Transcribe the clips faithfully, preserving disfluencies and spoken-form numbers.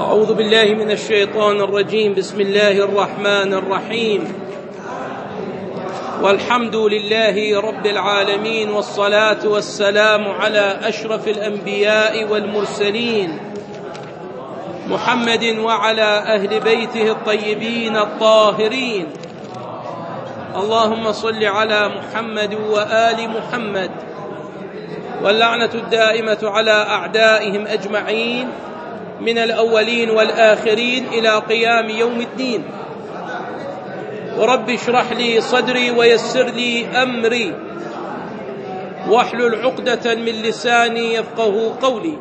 أعوذ بالله من الشيطان الرجيم. بسم الله الرحمن الرحيم، والحمد لله رب العالمين، والصلاة والسلام على أشرف الأنبياء والمرسلين محمد وعلى أهل بيته الطيبين الطاهرين. اللهم صل على محمد وآل محمد، واللعنة الدائمة على أعدائهم أجمعين من الأولين والآخرين إلى قيام يوم الدين. ورب اشرح لي صدري ويسر لي أمري واحلل عقدة من لساني يفقه قولي.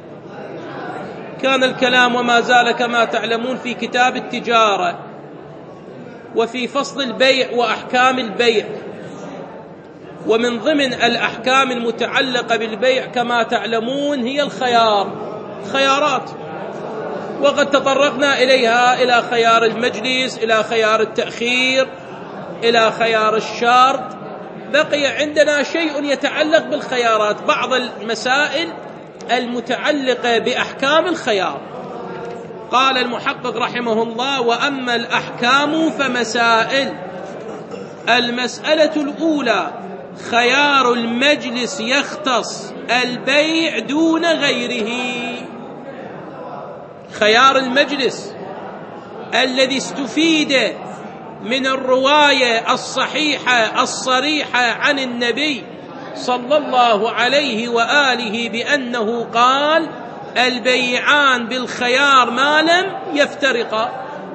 كان الكلام وما زال كما تعلمون في كتاب التجارة، وفي فصل البيع وأحكام البيع. ومن ضمن الأحكام المتعلقة بالبيع كما تعلمون هي الخيار، خيارات، وقد تطرقنا إليها، إلى خيار المجلس، إلى خيار التأخير، إلى خيار الشرط. بقي عندنا شيء يتعلق بالخيارات، بعض المسائل المتعلقة بأحكام الخيار. قال المحقق رحمه الله: وأما الأحكام فمسائل. المسألة الأولى: خيار المجلس يختص البيع دون غيره. خيار المجلس الذي استفيد من الرواية الصحيحة الصريحة عن النبي صلى الله عليه وآله بأنه قال: البيعان بالخيار ما لم يفترقا.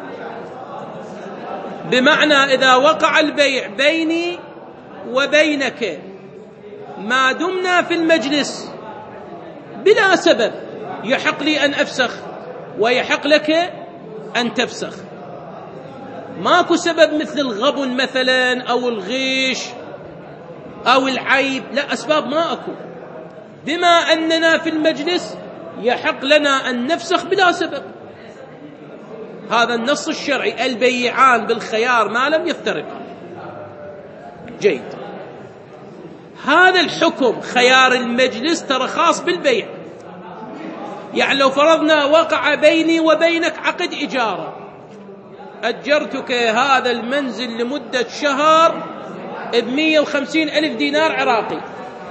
بمعنى إذا وقع البيع بيني وبينك ما دمنا في المجلس بلا سبب، يحق لي أن أفسخ ويحق لك أن تفسخ. ماكو سبب مثل الغبن مثلا أو الغش أو العيب، لا، أسباب ما أكو. بما أننا في المجلس يحق لنا أن نفسخ بلا سبب. هذا النص الشرعي: البيعان بالخيار ما لم يفترقا. جيد. هذا الحكم خيار المجلس ترى خاص بالبيع. يعني لو فرضنا وقع بيني وبينك عقد إجارة، أجرتك هذا المنزل لمدة شهر بمية وخمسين ألف دينار عراقي،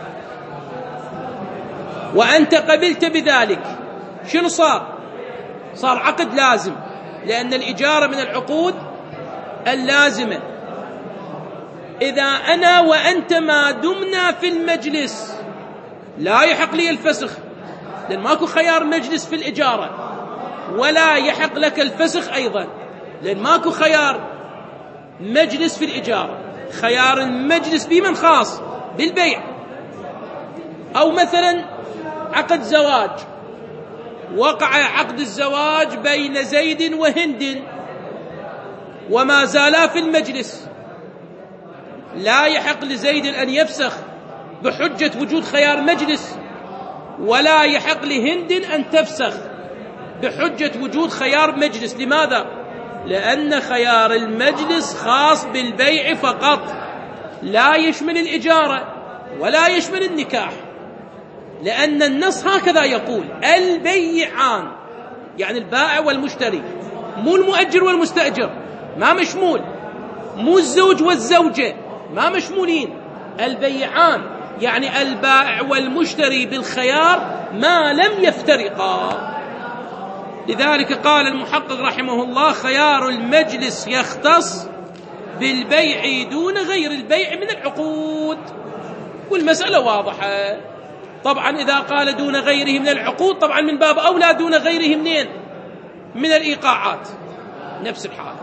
وأنت قبلت بذلك، شنو صار؟ صار عقد لازم، لأن الإجارة من العقود اللازمة. إذا أنا وأنت ما دمنا في المجلس لا يحق لي الفسخ، لأن ماكو خيار مجلس في الإجارة، ولا يحق لك الفسخ أيضا، لأن ماكو خيار مجلس في الإجارة. خيار المجلس بمن خاص؟ بالبيع. أو مثلا عقد زواج، وقع عقد الزواج بين زيد وهند وما زالا في المجلس، لا يحق لزيد أن يفسخ بحجة وجود خيار مجلس، ولا يحق لهند أن تفسخ بحجة وجود خيار مجلس. لماذا؟ لأن خيار المجلس خاص بالبيع فقط، لا يشمل الإجارة ولا يشمل النكاح، لأن النص هكذا يقول: البيعان، يعني البائع والمشتري، مو المؤجر والمستأجر، ما مشمول، مو الزوج والزوجة، ما مشمولين. البيعان يعني البائع والمشتري بالخيار ما لم يفترقا. لذلك قال المحقق رحمه الله: خيار المجلس يختص بالبيع دون غير البيع من العقود. والمسألة واضحة. طبعا إذا قال دون غيره من العقود، طبعا من باب أولى دون غيره منين؟ من الإيقاعات، نفس الحالة.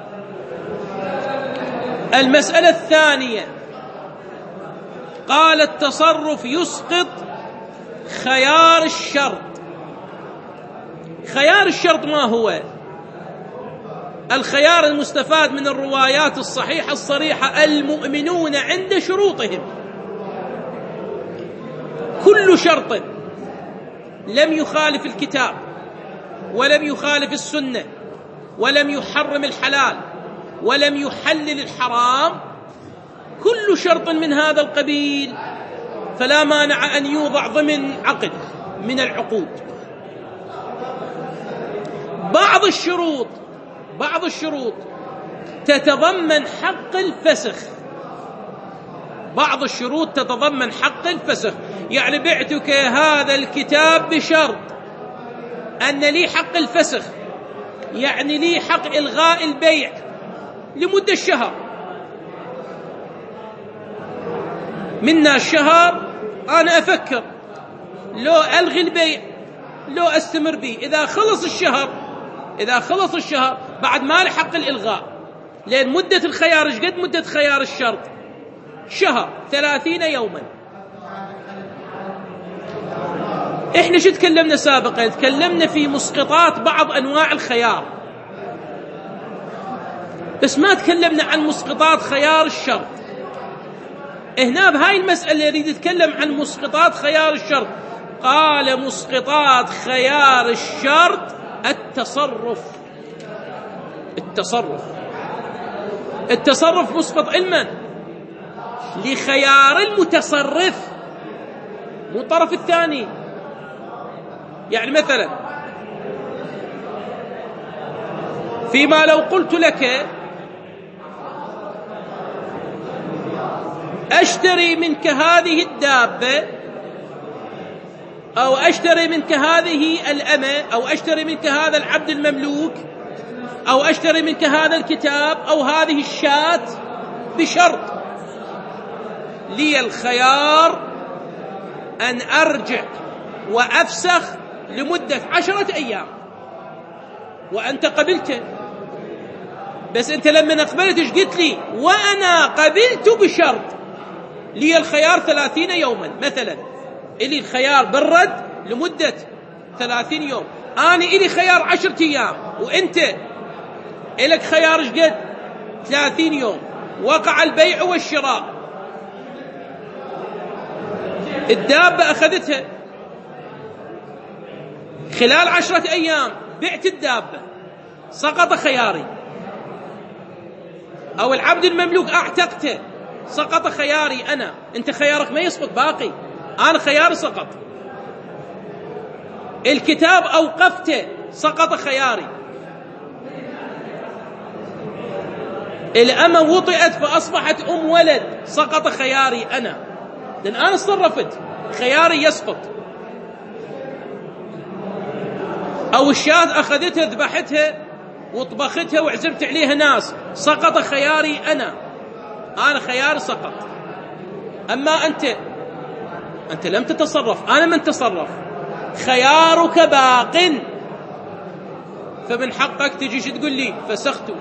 المسألة الثانية: قال التصرف يسقط خيار الشرط. خيار الشرط ما هو؟ الخيار المستفاد من الروايات الصحيحة الصريحة: المؤمنون عند شروطهم. كل شرط لم يخالف الكتاب ولم يخالف السنة ولم يحرم الحلال ولم يحلل الحرام، كل شرط من هذا القبيل فلا مانع أن يوضع ضمن عقد من العقود. بعض الشروط بعض الشروط تتضمن حق الفسخ، بعض الشروط تتضمن حق الفسخ. يعني بعتك هذا الكتاب بشرط أن لي حق الفسخ، يعني لي حق إلغاء البيع لمدة شهر. منا الشهر أنا أفكر لو ألغي البيع لو أستمر به. إذا خلص الشهر إذا خلص الشهر بعد ما لي حق الإلغاء، لأن مدة الخيار إيش قد مدة خيار الشرط؟ شهر، ثلاثين يوما. إحنا شو تكلمنا سابقا؟ تكلمنا في مسقطات بعض أنواع الخيار، بس ما تكلمنا عن مسقطات خيار الشرط. هنا بهاي المسألة يريد يتكلم عن مسقطات خيار الشرط. قال مسقطات خيار الشرط التصرف. التصرف التصرف مسقط علما لخيار المتصرف، مو الطرف الثاني. يعني مثلا فيما لو قلت لك أشتري منك هذه الدابة، أو أشتري منك هذه الأمة، أو أشتري منك هذا العبد المملوك، أو أشتري منك هذا الكتاب، أو هذه الشاة، بشرط لي الخيار أن أرجع وأفسخ لمدة عشرة أيام، وأنت قبلت. بس أنت لما قبلت إيش قلت لي؟ وأنا قبلت بشرط لي الخيار ثلاثين يوما. مثلا إلي الخيار بالرد لمدة ثلاثين يوم، أنا إلي خيار عشرة أيام، وأنت إلك خيار إيش قد؟ ثلاثين يوم. وقع البيع والشراء، الدابة أخذتها خلال عشرة أيام، بعت الدابة، سقط خياري. أو العبد المملوك أعتقته، سقط خياري أنا. أنت خيارك ما يسقط باقي، أنا خياري سقط. الكتاب أوقفته، سقط خياري. الأمة وطئت فأصبحت أم ولد، سقط خياري أنا، لأن أنا صرفت، خياري يسقط. أو الشاة أخذتها ذبحتها وطبختها وعزمت عليها ناس، سقط خياري أنا، أنا خياري سقط. أما أنت أنت لم تتصرف، أنا من تصرف، خيارك باق، فمن حقك تجيش تقول لي فسخت.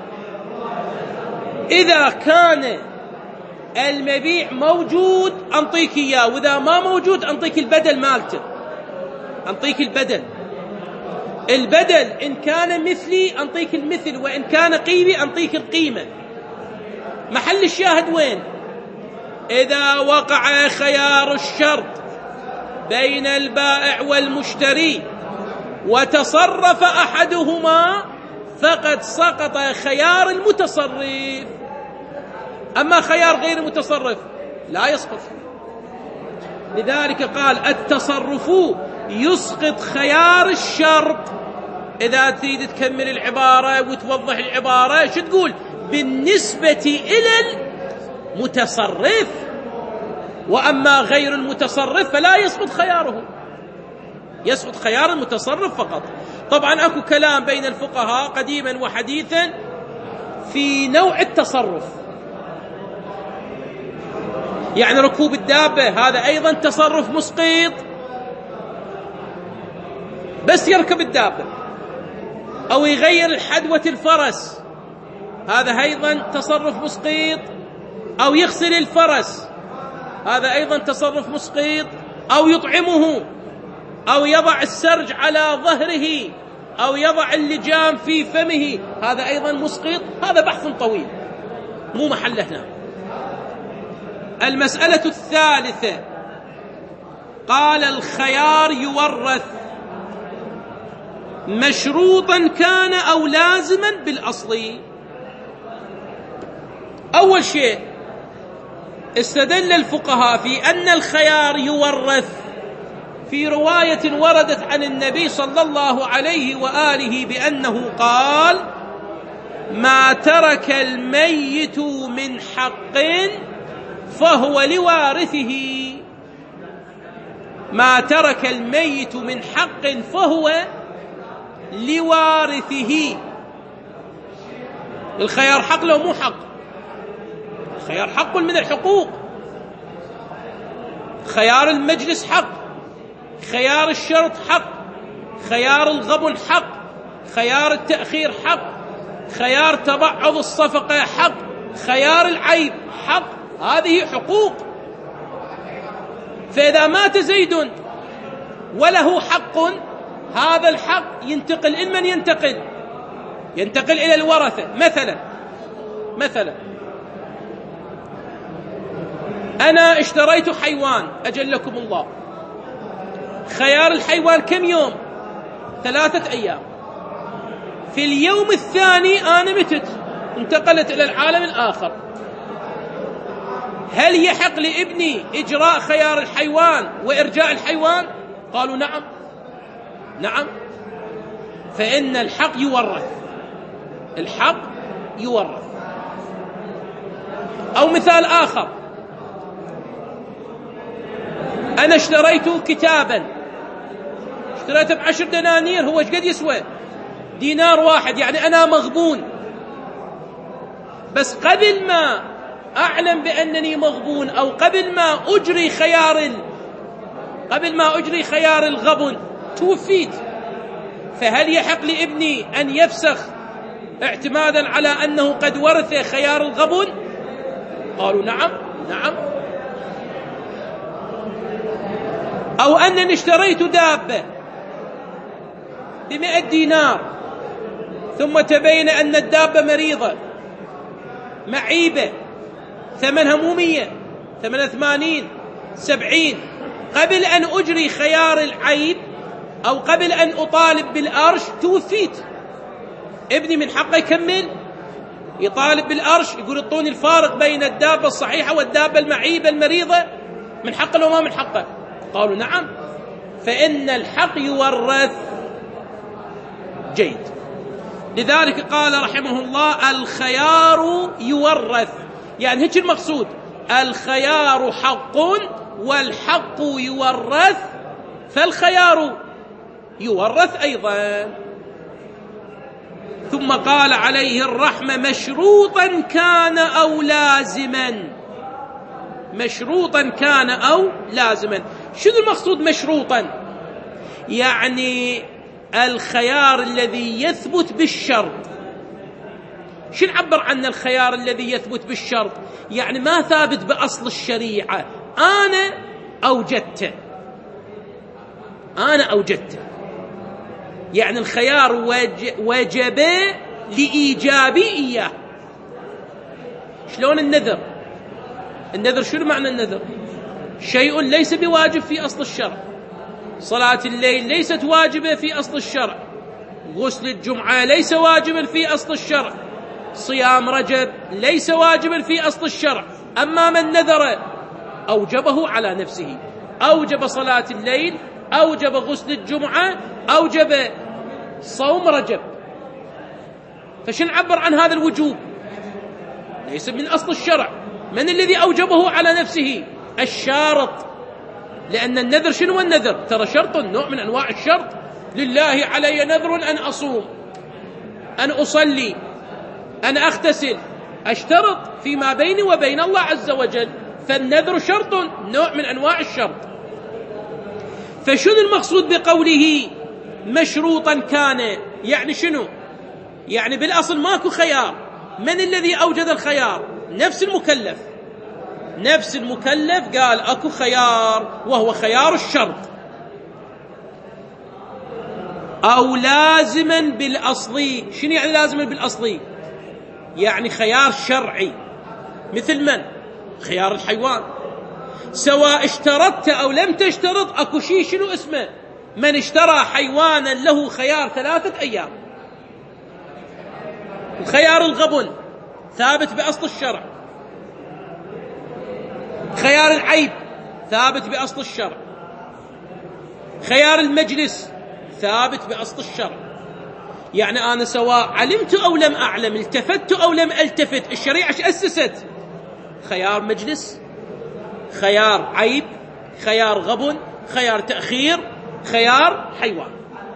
إذا كان المبيع موجود أنطيك إياه، وإذا ما موجود أنطيك البدل مالته، أنطيك البدل. البدل إن كان مثلي أنطيك المثل، وإن كان قيمي أنطيك القيمة. محل الشاهد وين؟ إذا وقع خيار الشرط بين البائع والمشتري وتصرف أحدهما فقد سقط خيار المتصرف. أما خيار غير المتصرف لا يسقط. لذلك قال التصرف يسقط خيار الشرط. إذا تريد تكمل العبارة وتوضح العبارة شو تقول؟ بالنسبة إلى المتصرف، وأما غير المتصرف فلا يسقط خياره، يسقط خيار المتصرف فقط. طبعا أكو كلام بين الفقهاء قديما وحديثا في نوع التصرف. يعني ركوب الدابة هذا أيضا تصرف مسقط، بس يركب الدابة. أو يغير الحدوة الفرس، هذا أيضا تصرف مسقط. أو يغسل الفرس، هذا أيضا تصرف مسقط. أو يطعمه، أو يضع السرج على ظهره، أو يضع اللجام في فمه، هذا أيضا مسقط. هذا بحث طويل مو محله هنا. المسألة الثالثة قال الخيار يورث مشروطا كان أو لازما بالأصل. أول شيء استدل الفقهاء في أن الخيار يورث في رواية وردت عن النبي صلى الله عليه وآله بأنه قال: ما ترك الميت من حق فهو لوارثه. ما ترك الميت من حق فهو لوارثه. الخيار حق لو مو حق؟ الخيار حق من الحقوق. خيار المجلس حق، خيار الشرط حق، خيار الغبن حق، خيار التأخير حق، خيار تبعض الصفقة حق، خيار العيب حق. هذه حقوق. فإذا مات زيد وله حق، هذا الحق ينتقل إلى من ينتقل؟ ينتقل إلى الورثة. مثلا مثلا أنا اشتريت حيوان أجلكم الله، خيار الحيوان كم يوم؟ ثلاثة أيام. في اليوم الثاني أنا متت، انتقلت إلى العالم الآخر. هل يحق لابني إجراء خيار الحيوان وإرجاء الحيوان؟ قالوا نعم نعم. فإن الحق يورث، الحق يورث. أو مثال آخر، أنا اشتريت كتابا، اشتريته بعشر دنانير، هو ايش قد يسوى؟ دينار واحد، يعني أنا مغبون. بس قبل ما أعلم بأنني مغبون، أو قبل ما أجري خيار قبل ما أجري خيار الغبن توفيت. فهل يحق لابني أن يفسخ اعتمادا على أنه قد ورث خيار الغبن؟ قالوا نعم نعم. أو أنني اشتريت دابة بمئة دينار، ثم تبين أن الدابة مريضة معيبة، ثمنها مو مية، ثمنها ثمانين سبعين. قبل أن أجري خيار العيب أو قبل أن أطالب بالأرش توفيت. ابني من حقه يكمل يطالب بالأرش، يقول اعطوني الفارق بين الدابة الصحيحة والدابة المعيبة المريضة، من حقه لو ما من حقه؟ قالوا نعم. فإن الحق يورث. جيد. لذلك قال رحمه الله: الخيار يورث. يعني هيك المقصود، الخيار حق والحق يورث، فالخيار يورث أيضا. ثم قال عليه الرحمة: مشروطا كان أو لازما. مشروطا كان أو لازما. شنو المقصود مشروطا؟ يعني الخيار الذي يثبت بالشرط. شنو نعبر عن الخيار الذي يثبت بالشرط؟ يعني ما ثابت بأصل الشريعة، أنا أوجدته أنا أوجدته يعني الخيار وجب لإيجابي إياه. شلون النذر؟ النذر شنو معنى النذر؟ شيء ليس بواجب في أصل الشرع. صلاة الليل ليست واجبة في أصل الشرع، غسل الجمعة ليس واجبا في أصل الشرع، صيام رجب ليس واجبا في أصل الشرع. أما من نذر أوجبه على نفسه، أوجب صلاة الليل، أوجب غسل الجمعة، أوجب صوم رجب. فشن عبر عن هذا الوجوب؟ ليس من أصل الشرع. من الذي أوجبه على نفسه؟ الشارط. لأن النذر شنو النذر؟ ترى شرط، نوع من أنواع الشرط. لله علي نذر أن أصوم، أن أصلي، أن أغتسل، أشترط فيما بيني وبين الله عز وجل. فالنذر شرط، نوع من أنواع الشرط. فشنو المقصود بقوله مشروطا كان؟ يعني شنو؟ يعني بالأصل ماكو خيار. من الذي أوجد الخيار؟ نفس المكلف. نفس المكلف قال أكو خيار، وهو خيار الشرط. أو لازما بالأصلي. شنو يعني لازما بالأصلي؟ يعني خيار شرعي. مثل من؟ خيار الحيوان. سواء اشترطت أو لم تشترط، أكو شيء شنو اسمه؟ من اشترى حيوانا له خيار ثلاثة أيام. خيار الغبن ثابت بأصل الشرع. خيار العيب ثابت بأصل الشرع. خيار المجلس ثابت بأصل الشرع، يعني أنا سواء علمت أو لم أعلم، التفت أو لم ألتفت، الشريعة ايش أسست؟ خيار مجلس، خيار عيب، خيار غبن، خيار تأخير، خيار حيوان.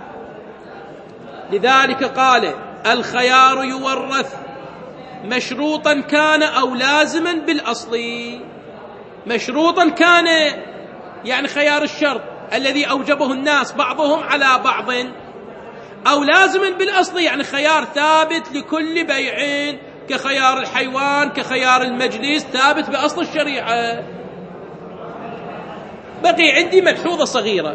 لذلك قال الخيار يورث مشروطا كان أو لازما بالأصل. مشروطا كان يعني خيار الشرط الذي أوجبه الناس بعضهم على بعض، أو لازما بالأصل يعني خيار ثابت لكل بيع، كخيار الحيوان كخيار المجلس ثابت بأصل الشريعة. بقي عندي ملحوظة صغيرة،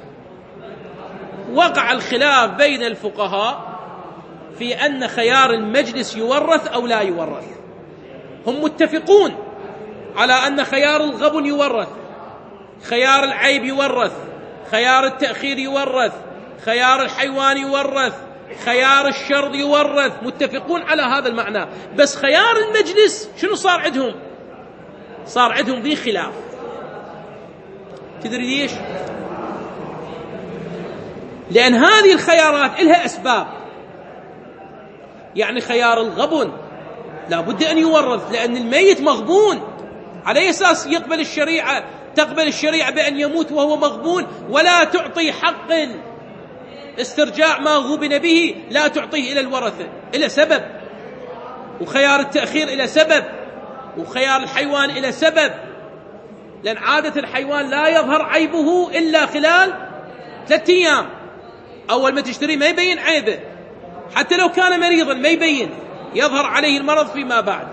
وقع الخلاف بين الفقهاء في أن خيار المجلس يورث أو لا يورث. هم متفقون على أن خيار الغبن يورث، خيار العيب يورث، خيار التأخير يورث، خيار الحيوان يورث، خيار الشرط يورث، متفقون على هذا المعنى. بس خيار المجلس شنو صار عندهم؟ صار عندهم ذي خلاف. تدري ليش؟ لأن هذه الخيارات لها أسباب. يعني خيار الغبن لا بد أن يورث، لأن الميت مغبون، على أساس يقبل الشريعة تقبل الشريعة بأن يموت وهو مغبون، ولا تعطي حق استرجاع ما غبن به، لا تعطيه إلى الورثة إلى سبب. وخيار التأخير إلى سبب، وخيار الحيوان إلى سبب، لأن عادة الحيوان لا يظهر عيبه إلا خلال ثلاثة أيام. أول ما تشتري ما يبين عيبه، حتى لو كان مريضا ما يبين، يظهر عليه المرض فيما بعد.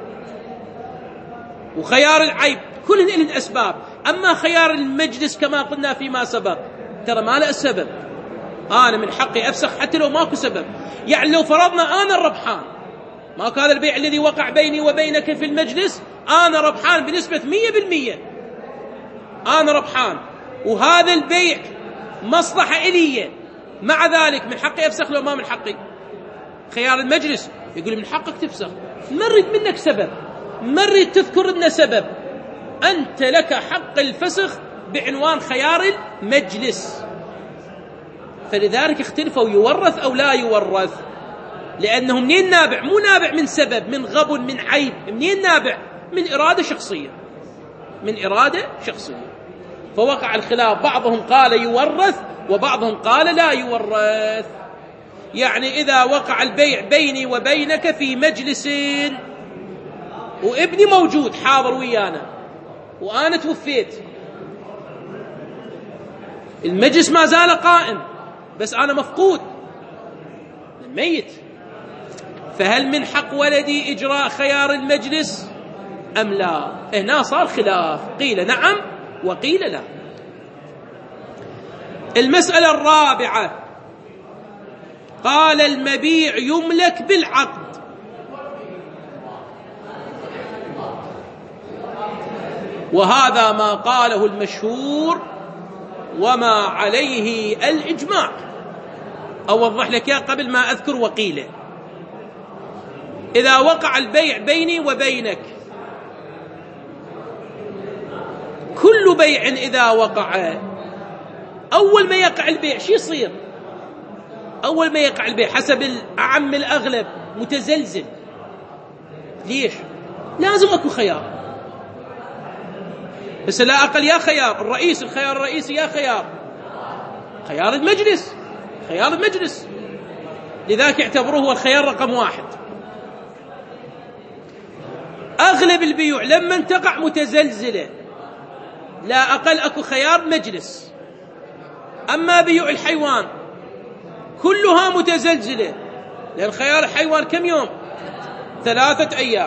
وخيار العيب كل له أسباب. أما خيار المجلس كما قلنا فيما سبق ترى ما له سبب، أنا من حقي أفسخ حتى لو ماكو سبب. يعني لو فرضنا أنا الربحان، ما كان البيع الذي وقع بيني وبينك في المجلس أنا ربحان بنسبة مية بالمية، أنا ربحان وهذا البيع مصلحة إلي، مع ذلك من حقي أفسخ لو ما من حقي. خيار المجلس يقول من حقك تفسخ، ما نريد منك سبب، ما نريد تذكر لنا سبب، أنت لك حق الفسخ بعنوان خيار المجلس. فلذلك اختلفوا يورث أو لا يورث، لأنه منين نابع؟ مو نابع من سبب، من غبن، من عيب، منين نابع؟ من إرادة شخصية، من إرادة شخصية. فوقع الخلاف، بعضهم قال يورث وبعضهم قال لا يورث. يعني إذا وقع البيع بيني وبينك في مجلس وابني موجود حاضر ويانا وأنا توفيت، المجلس ما زال قائم بس أنا مفقود الميت، فهل من حق ولدي إجراء خيار المجلس أم لا؟ هنا صار خلاف، قيل نعم وقيل لا. المسألة الرابعة قال المبيع يملك بالعقد. وهذا ما قاله المشهور وما عليه الإجماع. أوضح لك يا قبل ما أذكر وقيله. إذا وقع البيع بيني وبينك، كل بيع إذا وقع أول ما يقع البيع شو يصير؟ أول ما يقع البيع حسب الأعم الأغلب متزلزل. ليش؟ لازم أكو خيار، بس لا أقل يا خيار الرئيس، الخيار الرئيسي يا خيار خيار المجلس، خيار المجلس، لذلك يعتبروه هو الخيار رقم واحد. أغلب البيوع لما تقع متزلزلة لا أقل أكو خيار مجلس. أما بيوع الحيوان كلها متزلزلة، لأن خيار الحيوان كم يوم؟ ثلاثة أيام.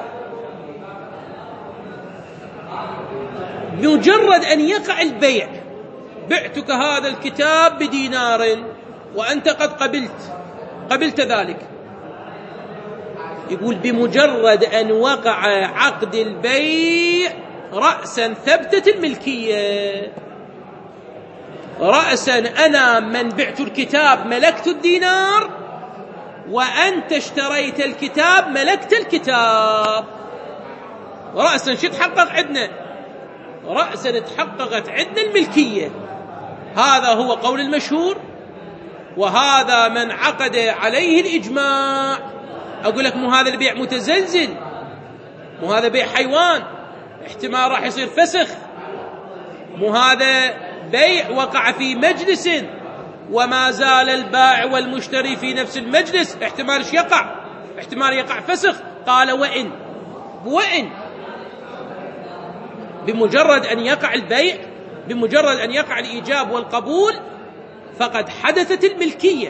بمجرد أن يقع البيع، بعتك هذا الكتاب بدينار وأنت قد قبلت قبلت ذلك، يقول بمجرد أن وقع عقد البيع رأسا ثبتت الملكية. رأسا أنا من بعت الكتاب ملكت الدينار، وأنت اشتريت الكتاب ملكت الكتاب. رأسا شو تحقق عندنا؟ رأسا تحققت عندنا الملكية. هذا هو قول المشهور، وهذا من عقد عليه الإجماع. أقول لك مو هذا البيع متزلزل، مو هذا بيع حيوان، احتمال راح يصير فسخ، مو هذا بيع وقع في مجلس وما زال البائع والمشتري في نفس المجلس، احتمال ايش يقع؟ احتمال يقع فسخ. قال وإن وإن بمجرد أن يقع البيع، بمجرد أن يقع الإيجاب والقبول، فقد حدثت الملكية.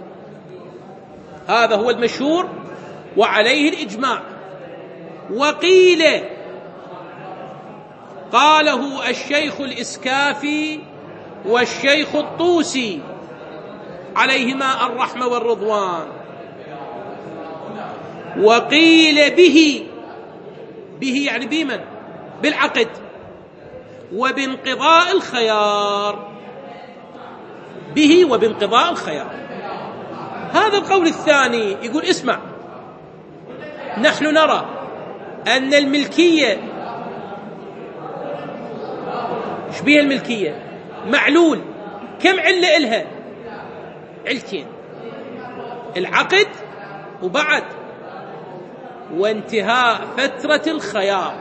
هذا هو المشهور وعليه الإجماع. وقيل قاله الشيخ الإسكافي والشيخ الطوسي عليهما الرحمة والرضوان. وقيل به، به يعني بمن؟ بالعقد وبانقضاء الخيار، به وبانقضاء الخيار. هذا القول الثاني يقول اسمع، نحن نرى أن الملكية، ايش بيها الملكية؟ معلول. كم علة إلها؟ علتين، العقد وبعد وانتهاء فترة الخيار.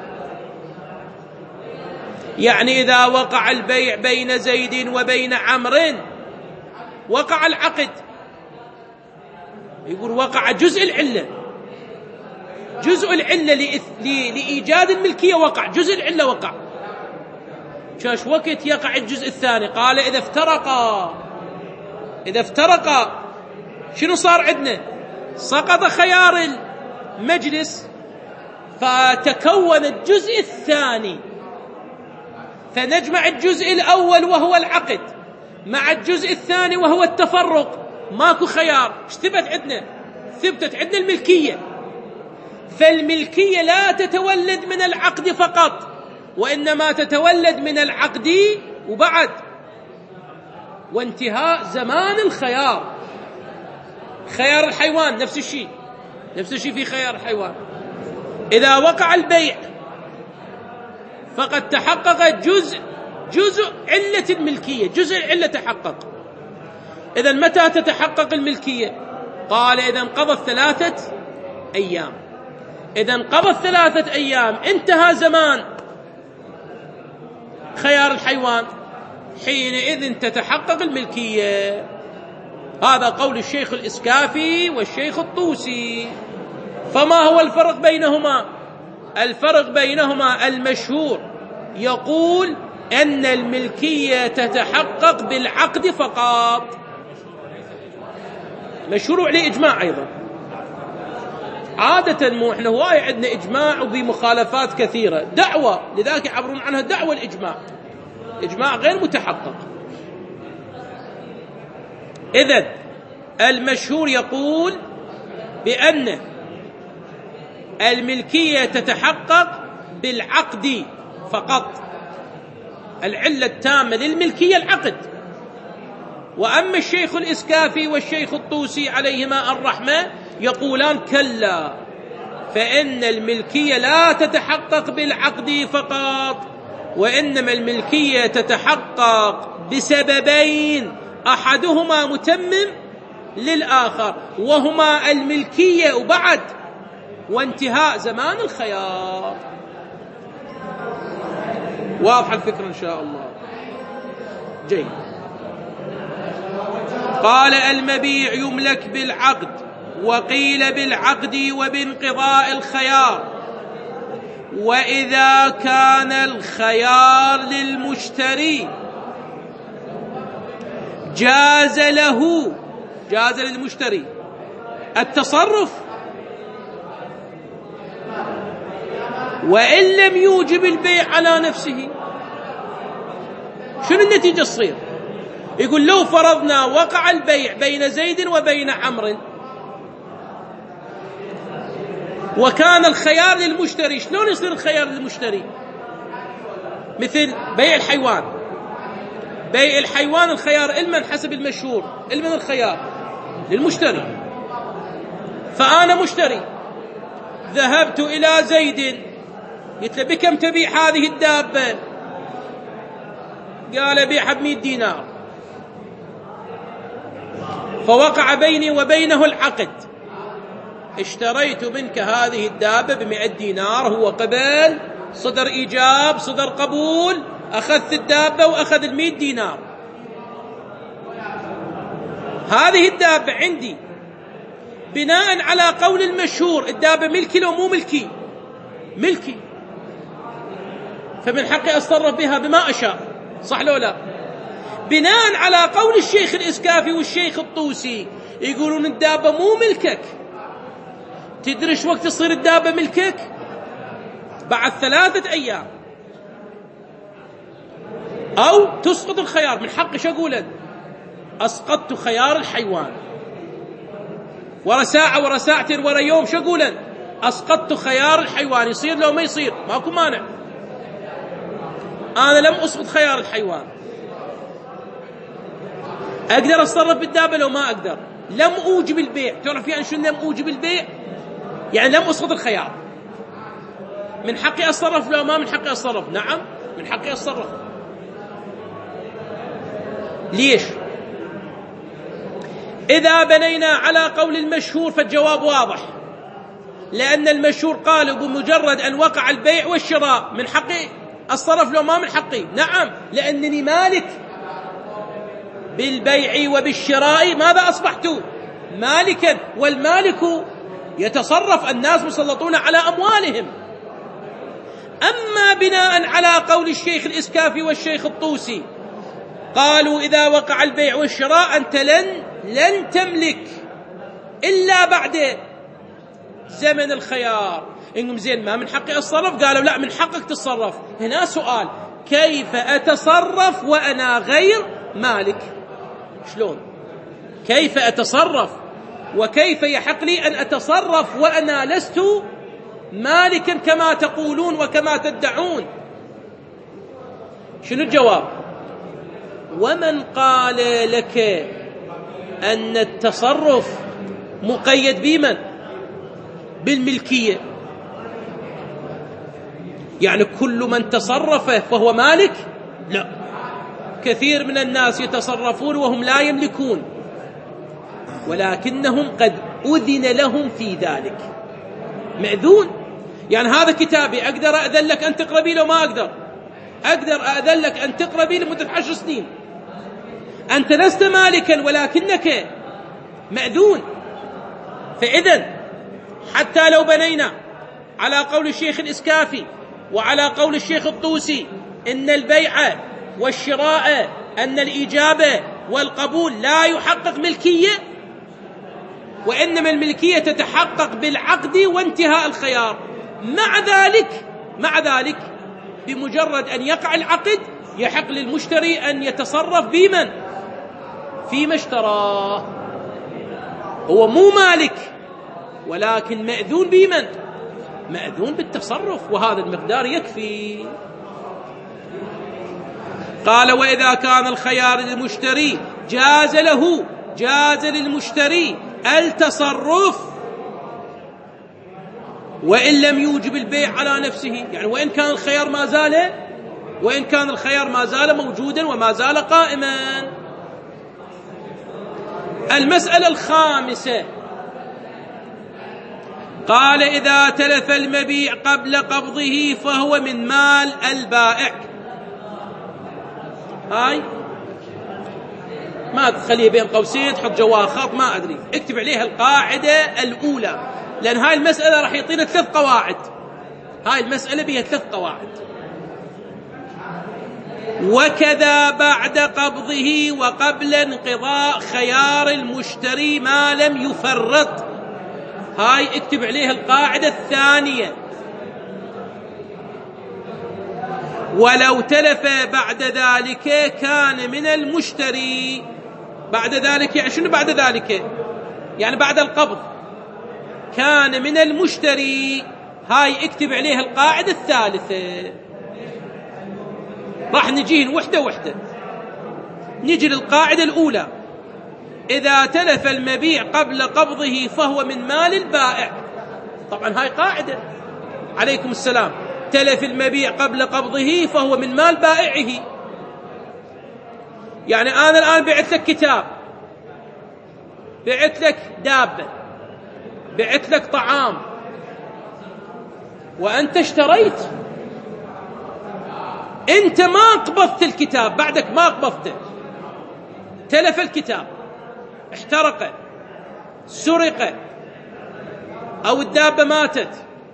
يعني إذا وقع البيع بين زيد وبين عمرو وقع العقد، يقول وقع جزء العلة، جزء العلة لإيجاد الملكية وقع، جزء العلة وقع. شاش وقت يقع الجزء الثاني؟ قال إذا افترقا، إذا افترقا شنو صار عندنا؟ سقط خيار المجلس فتكون الجزء الثاني، فنجمع الجزء الأول وهو العقد مع الجزء الثاني وهو التفرق، ماكو خيار. ايش ثبت عندنا؟ ثبتت عندنا الملكية. فالملكية لا تتولد من العقد فقط، وإنما تتولد من العقد وبعد وانتهاء زمان الخيار. خيار الحيوان نفس الشيء، نفس الشيء في خيار الحيوان. إذا وقع البيع فقد تحقق جزء جزء علة الملكية، جزء العلة تحقق. إذا متى تتحقق الملكية؟ قال إذا انقضت ثلاثة أيام. إذا انقضت ثلاثة أيام انتهى زمان خيار الحيوان، حينئذ تتحقق الملكية. هذا قول الشيخ الإسكافي والشيخ الطوسي. فما هو الفرق بينهما؟ الفرق بينهما المشهور يقول أن الملكية تتحقق بالعقد فقط، مشهور عليه إجماع أيضا. عادة مو إحنا هواي عندنا إجماع وبمخالفات كثيرة، دعوة، لذلك يعبرون عنها دعوة الإجماع، إجماع غير متحقق. إذن المشهور يقول بأن الملكية تتحقق بالعقد فقط، العلة التامة للملكية العقد. وأما الشيخ الإسكافي والشيخ الطوسي عليهما الرحمة يقولان كلا، فإن الملكية لا تتحقق بالعقد فقط، وإنما الملكية تتحقق بسببين، أحدهما متمم للآخر، وهما الملكية وبعد وانتهاء زمان الخيار. واضح الفكرة إن شاء الله؟ جيد. قال المبيع يملك بالعقد، وقيل بالعقد وبانقضاء الخيار. وإذا كان الخيار للمشتري جاز له، جاز للمشتري التصرف، وإن لم يوجب البيع على نفسه. شنو النتيجة تصير؟ يقول لو فرضنا وقع البيع بين زيد وبين عمرو وكان الخيار للمشتري، شلون يصير الخيار للمشتري؟ مثل بيع الحيوان، بيع الحيوان الخيار المن حسب المشهور، المن الخيار للمشتري. فأنا مشتري ذهبت إلى زيد قلت له بكم تبيع هذه الدابة؟ قال بيعها بمئة دينار. فوقع بيني وبينه العقد، اشتريت منك هذه الدابة بمئة دينار، هو قبل، صدر إيجاب، صدر قبول، أخذت الدابة وأخذ المئة دينار. هذه الدابة عندي بناء على قول المشهور الدابة ملكي لو مو ملكي؟ ملكي، فمن حقي أتصرف بها بما أشاء، صح لو لا؟ بناء على قول الشيخ الإسكافي والشيخ الطوسي يقولون الدابة مو ملكك. تدري ايش وقت تصير الدابة ملكك؟ بعد ثلاثة أيام، أو تسقط الخيار. من حقي شو أقول؟ أسقطت خيار الحيوان. ورا ساعة ورا ساعتين ورا يوم شو أقول؟ أسقطت خيار الحيوان. يصير لو ما يصير ماكو مانع، أنا لم أسقط خيار الحيوان. أقدر أتصرف بالدابة لو ما أقدر؟ لم أوجب البيع. تعرف يعني شو لم أوجب البيع؟ يعني لم أسقط الخيار. من حقي أتصرف لو ما من حقي أتصرف؟ نعم من حقي أتصرف. ليش؟ إذا بنينا على قول المشهور فالجواب واضح، لأن المشهور قالوا بمجرد أن وقع البيع والشراء من حقي أتصرف لو ما من حقي؟ نعم، لأنني مالك بالبيع وبالشراء. ماذا أصبحت؟ مالكا، والمالك يتصرف، الناس مسلطون على أموالهم. أما بناء على قول الشيخ الإسكافي والشيخ الطوسي قالوا إذا وقع البيع والشراء أنت لن لن تملك إلا بعد زمن الخيار. إنهم زين ما من حقي أتصرف؟ قالوا لا من حقك تتصرف. هنا سؤال، كيف أتصرف وأنا غير مالك؟ شلون؟ كيف أتصرف؟ وكيف يحق لي أن أتصرف وأنا لست مالكا كما تقولون وكما تدعون؟ شنو الجواب؟ ومن قال لك أن التصرف مقيد بمن؟ بالملكية، يعني كل من تصرف فهو مالك؟ لا، كثير من الناس يتصرفون وهم لا يملكون، ولكنهم قد أذن لهم في ذلك، مأذون. يعني هذا كتابي، أقدر أأذن لك أن تقرأ بي لو ما أقدر؟ أقدر أأذن لك أن تقرأ بي لمدة عشر سنين. أنت لست مالكا ولكنك مأذون. فإذن حتى لو بنينا على قول الشيخ الإسكافي وعلى قول الشيخ الطوسي إن البيع والشراء، أن الإجابة والقبول لا يحقق ملكية، وإنما الملكية تتحقق بالعقد وانتهاء الخيار، مع ذلك مع ذلك بمجرد أن يقع العقد يحق للمشتري أن يتصرف بمن؟ فيما اشتراه. هو مو مالك ولكن مأذون بمن؟ مأذون بالتصرف، وهذا المقدار يكفي. قال وإذا كان الخيار للمشتري جاز له جاز للمشتري التصرف وإن لم يوجب البيع على نفسه، يعني وإن كان الخيار ما زال وإن كان الخيار ما زال موجودا وما زال قائما. المسألة الخامسة قال إذا تلف المبيع قبل قبضه فهو من مال البائع. هاي ما تخليه بين قوسين، تحط جواه خط ما أدري، اكتب عليها القاعدة الأولى، لأن هاي المسألة راح يعطينا ثلاث قواعد. هاي المسألة بها ثلاث قواعد. وكذا بعد قبضه وقبل انقضاء خيار المشتري ما لم يفرط. هاي اكتب عليها القاعدة الثانية. ولو تلف بعد ذلك كان من المشتري. بعد ذلك يعني شنو بعد ذلك؟ يعني بعد القبض كان من المشتري. هاي اكتب عليها القاعدة الثالثة. راح نجين وحدة وحدة. نجي للقاعدة الأولى، إذا تلف المبيع قبل قبضه فهو من مال البائع. طبعا هاي قاعدة. عليكم السلام. تلف المبيع قبل قبضه فهو من مال بائعه. يعني أنا الآن بعت لك كتاب، بعت لك دابة، بعت لك طعام، وأنت اشتريت، أنت ما قبضت الكتاب، بعدك ما قبضته، تلف الكتاب، احترق، سرق، أو الدابة ماتت،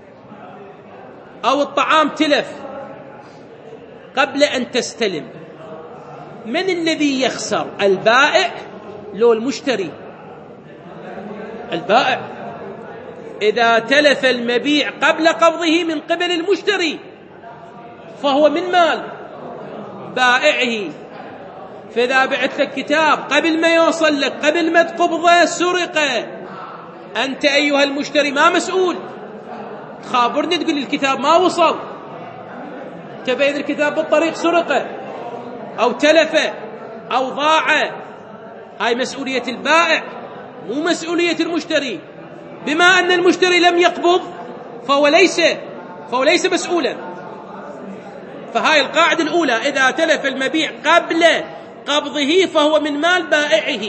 أو الطعام تلف قبل أن تستلم، من الذي يخسر؟ البائع لو المشتري؟ البائع. إذا تلف المبيع قبل قبضه من قبل المشتري فهو من مال بائعه. فإذا بعت لك كتاب قبل ما يوصل لك، قبل ما تقبضه، سرق، أنت أيها المشتري ما مسؤول، خابرني تقول الكتاب ما وصل، تبين الكتاب بالطريق سرق أو تلف أو ضاع، هاي مسؤولية البائع مو مسؤولية المشتري. بما أن المشتري لم يقبض فهو ليس فهو ليس مسؤولا. فهاي القاعدة الأولى، إذا تلف المبيع قبل قبضه فهو من مال بائعه.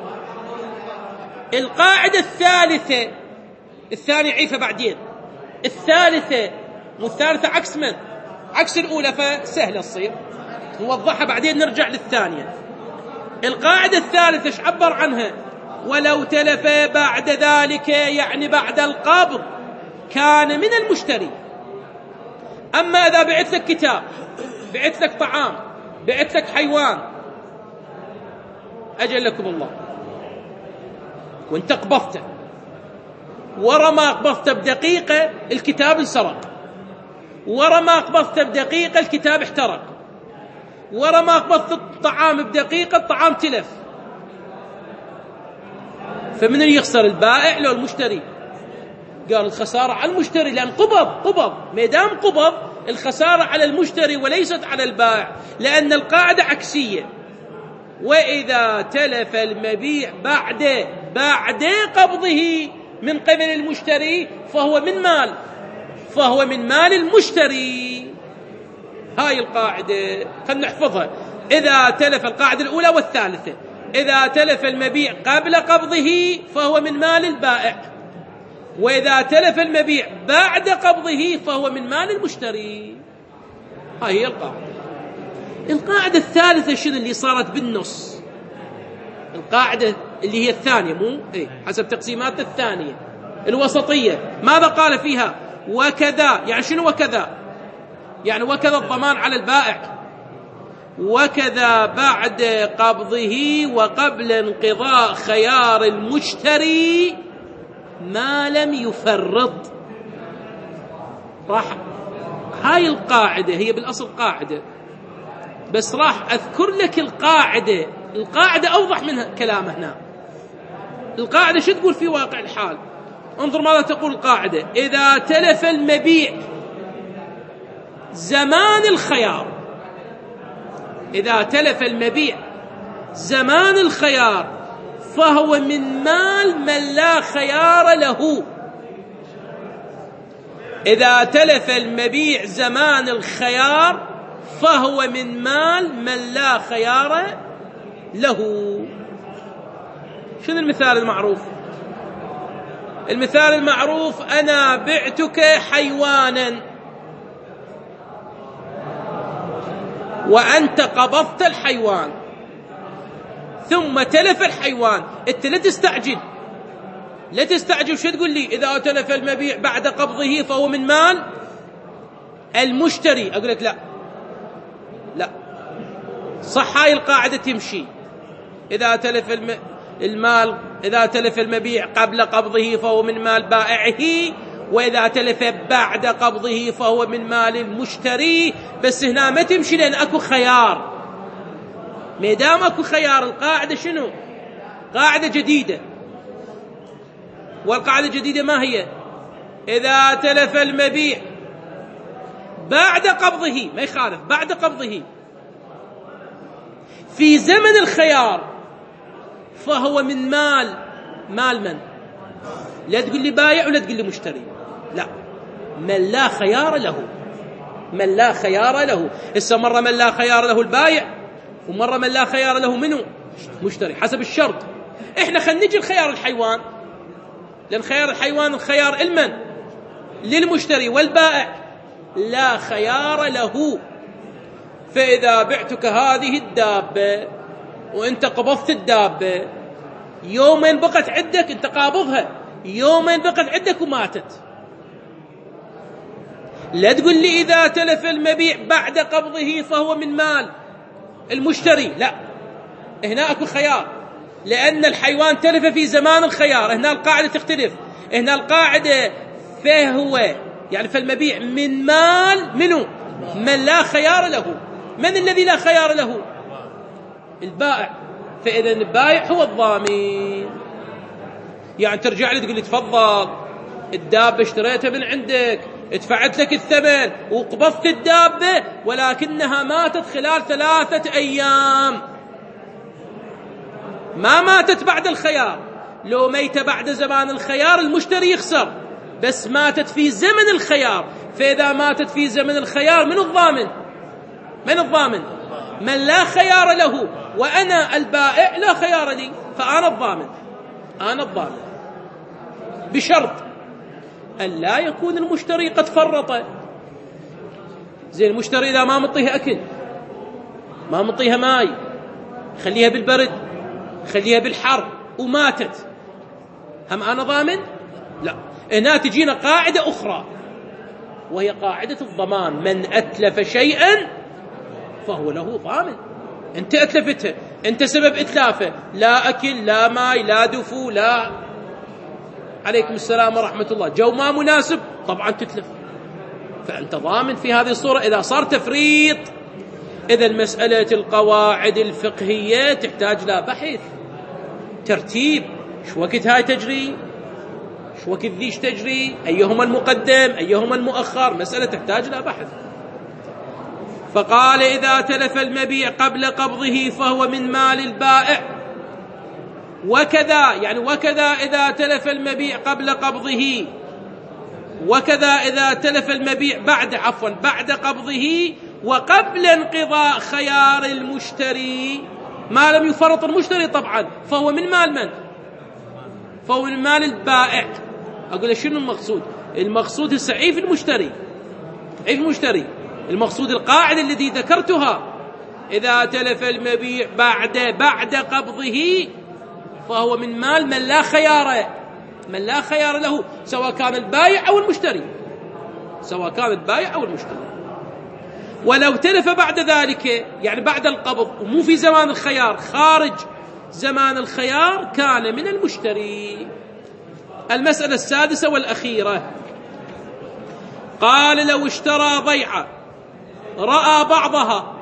القاعدة الثالثة، الثانية عيفة بعدين، الثالثة والثالثة عكس من؟ عكس الأولى، فسهلة تصير نوضحها بعدين نرجع للثانية. القاعدة الثالثة ايش عبر عنها؟ ولو تلف بعد ذلك، يعني بعد القبض، كان من المشتري. أما إذا بعت لك كتاب، بعت لك طعام، بعت لك حيوان، أجلكم الله، وانت قبضته، ورا ما قبضته بدقيقة الكتاب انسرق، ورا ما قبضته بدقيقة الكتاب احترق، ورا ما قبضت الطعام بدقيقة الطعام تلف، فمن اللي يخسر؟ البائع لو المشتري؟ قال الخسارة على المشتري، لأن قبض قبض ما دام قبض الخسارة على المشتري وليست على البائع، لأن القاعدة عكسية. وإذا تلف المبيع بعد بعد قبضه من قبل المشتري فهو من مال فهو من مال المشتري. هاي القاعدة خلنا نحفظها. إذا تلف، القاعدة الأولى والثالثة، إذا تلف المبيع قبل قبضه فهو من مال البائع، وإذا تلف المبيع بعد قبضه فهو من مال المشتري. هاي هي القاعدة. القاعدة الثالثة شنو اللي صارت بالنص؟ القاعدة اللي هي الثانية، مو إيه حسب تقسيمات الثانية الوسطية، ماذا قال فيها؟ وكذا. يعني شنو وكذا؟ يعني وكذا الضمان على البائع، وكذا بعد قبضه وقبل انقضاء خيار المشتري ما لم يفرط. راح هاي القاعدة هي بالأصل قاعدة، بس راح أذكر لك القاعدة. القاعدة أوضح من كلامه هنا. القاعدة شو تقول في واقع الحال؟ انظر ماذا تقول القاعدة. إذا تلف المبيع زمان الخيار، إذا تلف المبيع زمان الخيار فهو من مال من لا خيار له. إذا تلف المبيع زمان الخيار فهو من مال من لا خيار له. شنو المثال المعروف؟ المثال المعروف: أنا بعتك حيوانا وأنت قبضت الحيوان ثم تلف الحيوان. أنت لا تستعجل، لا تستعجل. شو تقول لي؟ إذا تلف المبيع بعد قبضه فهو من مال المشتري. أقول لك لا لا، صح، هاي القاعدة تمشي. إذا تلف الم... المال إذا تلف المبيع قبل قبضه فهو من مال بائعه، وإذا تلف بعد قبضه فهو من مال المشتري. بس هنا ما تمشي لأن أكو خيار. ما دام أكو خيار، القاعدة شنو؟ قاعدة جديدة. والقاعدة الجديدة ما هي؟ إذا تلف المبيع بعد قبضه، ما يخالف، بعد قبضه في زمن الخيار فهو من مال مال من؟ لا تقول لي بايع ولا تقول لي مشتري، لا، من لا خيار له. من لا خيار له. إسا مرة من لا خيار له البايع، ومرة من لا خيار له منه مشتري، حسب الشرط. إحنا خلينا نجي الخيار الحيوان، لأن خيار الحيوان الخيار المن للمشتري والبائع لا خيار له. فإذا بعتك هذه الدابة وأنت قبضت الدابة، يومين بقت عندك، أنت قابضها يومين بقت عندك وماتت، لا تقول لي إذا تلف المبيع بعد قبضه فهو من مال المشتري، لا، هنا أكو خيار، لأن الحيوان تلف في زمان الخيار. هنا القاعدة تختلف، هنا القاعدة فهو يعني فالمبيع من مال منه من لا خيار له. من الذي لا خيار له؟ البائع. فإذا البائع هو الضامن. يعني ترجع لي تقول لي تفضل الدابة اشتريتها من عندك، ادفعت لك الثمن وقبضت الدابة، ولكنها ماتت خلال ثلاثة أيام، ما ماتت بعد الخيار. لو ميت بعد زمان الخيار المشتري يخسر، بس ماتت في زمن الخيار. فإذا ماتت في زمن الخيار من الضامن؟ من الضامن؟ من لا خيار له، وأنا البائع لا خيار لي، فأنا الضامن. أنا الضامن بشرط أن لا يكون المشتري قد فرط. زي المشتري إذا ما مطيها أكل، ما مطيها ماي، خليها بالبرد، خليها بالحر، وماتت، هم أنا ضامن؟ لا. هنا تجينا قاعدة أخرى وهي قاعدة الضمان. من أتلف شيئا فهو له ضامن. أنت أتلفتها، أنت سبب إتلافه، لا أكل لا ماي لا دفو لا عليكم السلام ورحمة الله، جو ما مناسب، طبعا تتلف، فأنت ضامن في هذه الصورة. إذا صار تفريط، إذا مسألة القواعد الفقهية تحتاج لا بحث، ترتيب، شو وقت هاي تجري، شو وقت ذيش تجري، أيهما المقدم أيهما المؤخر، مسألة تحتاج لا بحث. فقال إذا تلف المبيع قبل قبضه فهو من مال البائع، وكذا يعني وكذا إذا تلف المبيع قبل قبضه، وكذا إذا تلف المبيع بعد عفوا بعد قبضه وقبل انقضاء خيار المشتري، ما لم يفرط المشتري طبعا، فهو من مال من؟ فهو من مال البائع. أقول شنو المقصود؟ المقصود السعيف المشتري، عيف المشتري. المقصود القاعدة التي ذكرتها، إذا تلف المبيع بعد بعد قبضه فهو من مال من لا خيار من لا خيار له، سواء كان البائع أو المشتري، سواء كان البائع أو المشتري. ولو تلف بعد ذلك يعني بعد القبض ومو في زمان الخيار، خارج زمان الخيار، كان من المشتري. المسألة السادسة والأخيرة، قال لو اشترى ضيعة رأى بعضها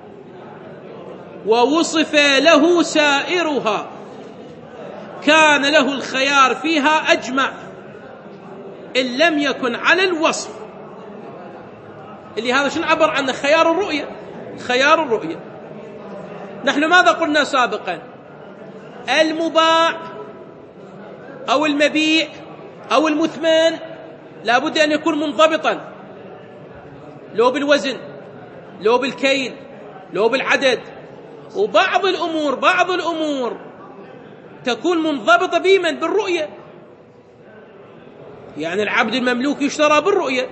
ووصف له سائرها كان له الخيار فيها أجمع إن لم يكن على الوصف. اللي هذا شنو عبر عنه؟ خيار الرؤية. خيار الرؤية. نحن ماذا قلنا سابقا؟ المباع أو المبيع أو المثمن لابد أن يكون منضبطا، لو بالوزن لو بالكيل لو بالعدد. وبعض الأمور بعض الأمور تكون منضبطة بمن؟ بالرؤية. يعني العبد المملوك يشترى بالرؤية،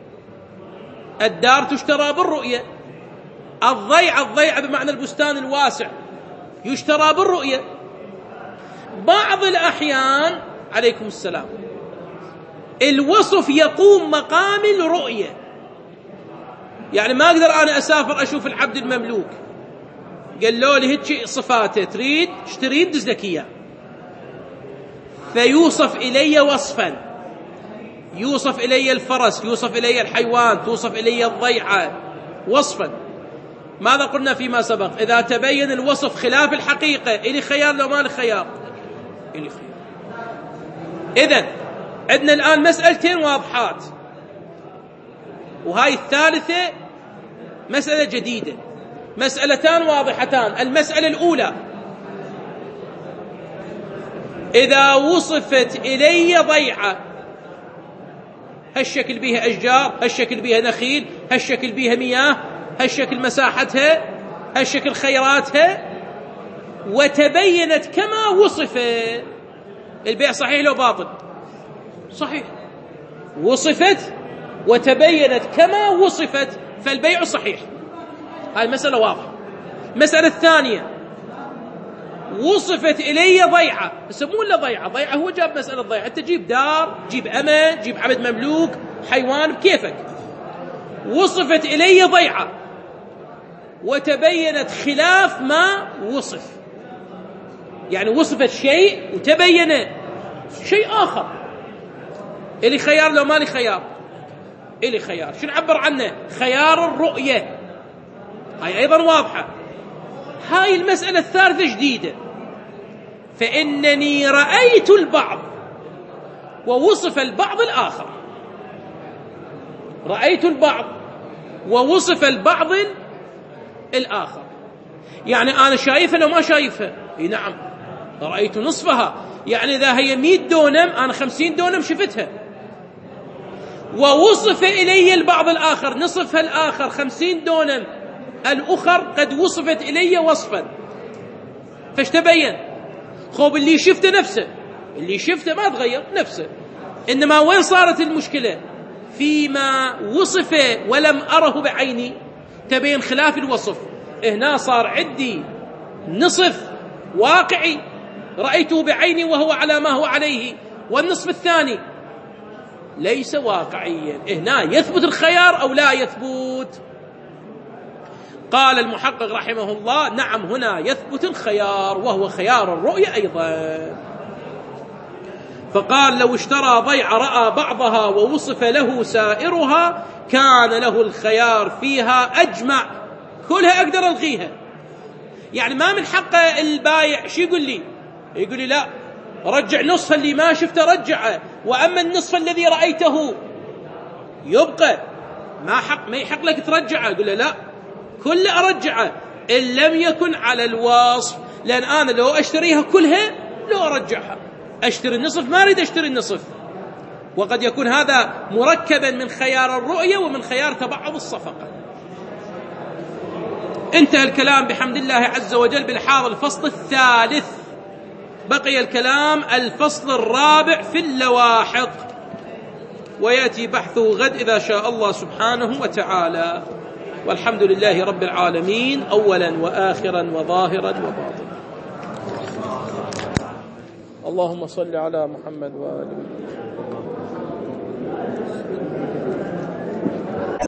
الدار تشترى بالرؤية، الضيعة الضيعة بمعنى البستان الواسع يشترى بالرؤية. بعض الأحيان عليكم السلام الوصف يقوم مقام الرؤية. يعني ما أقدر أنا أسافر أشوف العبد المملوك، قال له لي هيك صفاته، تريد اشتري دز لك إياه، فيوصف إلي وصفا، يوصف إلي الفرس، يوصف إلي الحيوان، توصف إلي الضيعة وصفا. ماذا قلنا فيما سبق؟ إذا تبين الوصف خلاف الحقيقة إلي خيار لو ما لي خيار؟ إلي خيار. إذن عندنا الآن مسألتين واضحات، وهاي الثالثة مسألة جديدة. مسألتان واضحتان. المسألة الأولى، إذا وصفت إلي ضيعة، هالشكل بيها أشجار، هالشكل بيها نخيل، هالشكل بيها مياه، هالشكل مساحتها، هالشكل خيراتها، وتبينت كما وصف، البيع صحيح لو باطل؟ صحيح. وصفت وتبينت كما وصفت فالبيع صحيح. هاي المسألة واضحة. المسألة الثانية، وصفت إلي ضيعة، يسمون له ضيعة. ضيعة هو جاب مسألة ضيعة، أنت جيب دار، جيب أمة، جيب عبد مملوك، حيوان، بكيفك. وصفت إلي ضيعة وتبينت خلاف ما وصف، يعني وصفت شيء وتبين شيء آخر. إلي خيار لو مالي خيار؟ إلي خيار. شو نعبر عنه؟ خيار الرؤية. هاي أيضا واضحة. هاي المسألة الثالثة جديدة، فإنني رأيت البعض ووصف البعض الآخر. رأيت البعض ووصف البعض الآخر، يعني أنا شايفها لو ما شايفها؟ اي نعم، رأيت نصفها، يعني إذا هي مئة دونم أنا خمسين دونم شفتها. ووصف إلي البعض الآخر، نصفها الآخر خمسين دونم، الأخر قد وصفت إلي وصفا، فاش تبين؟ خوب اللي شفته نفسه، اللي شفته ما تغير نفسه، إنما وين صارت المشكلة؟ فيما وصف ولم أره بعيني تبين خلاف الوصف. هنا صار عندي نصف واقعي رأيته بعيني وهو على ما هو عليه، والنصف الثاني ليس واقعيا. هنا يثبت الخيار أو لا يثبت؟ قال المحقق رحمه الله: نعم، هنا يثبت الخيار، وهو خيار الرؤية أيضا. فقال: لو اشترى ضيعة رأى بعضها ووصف له سائرها كان له الخيار فيها أجمع، كلها أقدر ألغيها. يعني ما من حق البايع شو يقول لي؟ يقول لي لا، رجع نصف اللي ما شفته رجعه، وأما النصف الذي رأيته يبقى، ما حق ما يحق لك ترجعه. يقول له لا، كل أرجعه إن لم يكن على الوصف، لأن أنا لو أشتريها كلها لو أرجعها، أشتري النصف ما أريد أشتري النصف. وقد يكون هذا مركبا من خيار الرؤية ومن خيار تبعض الصفقة. انتهى الكلام بحمد الله عز وجل بلحاظ الفصل الثالث. بقي الكلام الفصل الرابع في اللواحق، ويأتي بحثه غد إذا شاء الله سبحانه وتعالى. والحمد لله رب العالمين، أولا وآخرا وظاهرا وباطنا. اللهم صل على محمد وآل محمد.